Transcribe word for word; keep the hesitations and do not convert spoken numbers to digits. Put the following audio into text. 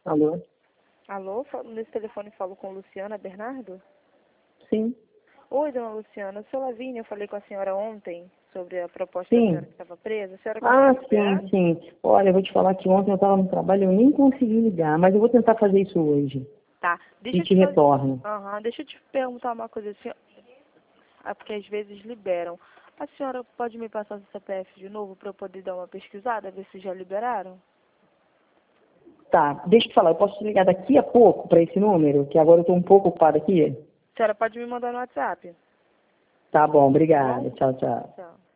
Alô? Alô, falo- nesse telefone falo com Luciana Bernardo? Sim. Oi, dona Luciana, eu sou Lavínia, eu falei com a senhora ontem sobre a proposta da senhora Sim. que estava presa. A senhora Ah, conseguiu liberar? sim, sim. Olha, eu vou te falar que ontem eu estava no trabalho e eu nem consegui ligar, mas eu vou tentar fazer isso hoje. Tá, deixa E eu te te fazer... retorno. Aham, deixa eu te perguntar uma coisa assim, ah, porque às vezes liberam. A senhora pode me passar o C P F de novo para eu poder dar uma pesquisada, ver se já liberaram? Tá, deixa eu te falar, eu posso te ligar daqui a pouco para esse número, que agora eu estou um pouco ocupada aqui? A senhora pode me mandar no WhatsApp, Tá bom, tá bom? obrigada. Tchau, tchau. Tchau.